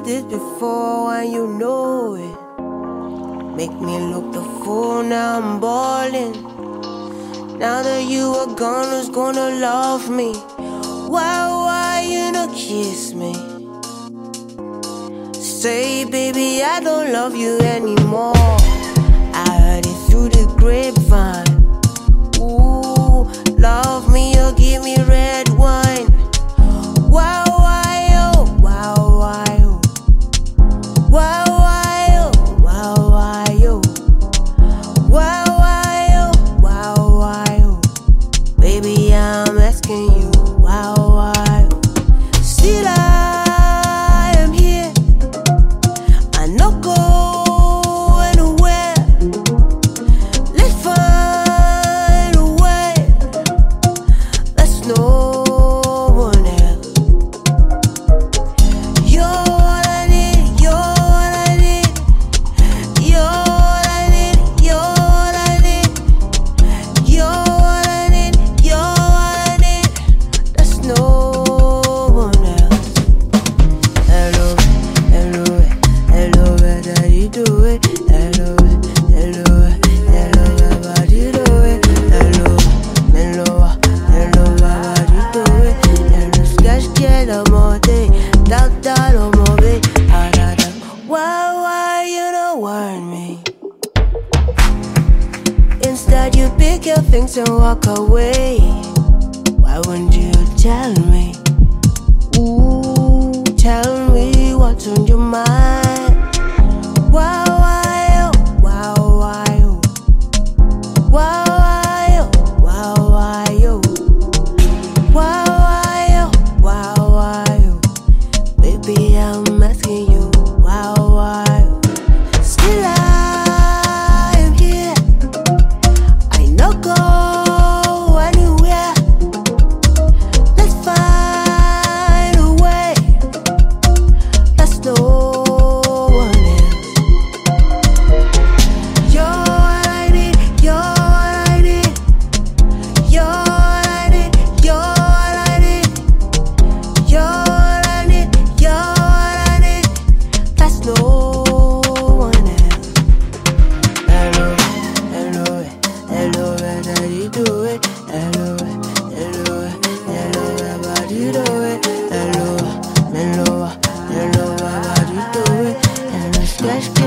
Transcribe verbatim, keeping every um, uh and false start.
this before and you know it. Make me look the fool, now I'm ballin'. Now that you are gone, who's gonna love me? Why, why you not kiss me? Say, baby, I don't love you anymore. I heard it through the grapevine. Ooh, love me or give me red wine. Why, why, oh, why, why, oh. Why, why, oh, why, why, oh. Why, why, oh, why, why, oh. Baby, I'm asking you, why, why, oh. Still I am here. I no go anywhere. Let's find a way. Let's no one else. You're what I need. You're what I need. You're what I need. You're what I need. You're what I need. You're what I need. There's no one else. Hello, hello, hello, how you do it? Hello, hello, hello, how you do it? Hello, hello, hello, how you do it? Hello, sketch, get a more day, doubt, doubt, oh, more day. Why, why you don't want me? Instead, you pick your things and walk away. Why wouldn't you tell me? Ooh, tell me what's on your mind. Why, why, oh, why, why, oh. Why, why, oh, why, why, oh. Why, why, oh, why, why, oh. Baby, I'm asking you, why, why, oh. Still I am here. I no go anywhere. Let's find a way. Let's no one else. You're what I need. You're what I need. You're what I need. You're what I need. You're what I need. You're what I need. That's no one else. Hello, hello, hello, how you do it? Hello, hello, hello, how you do it? Hello, hello, hello, how you do it? Hello, sketch.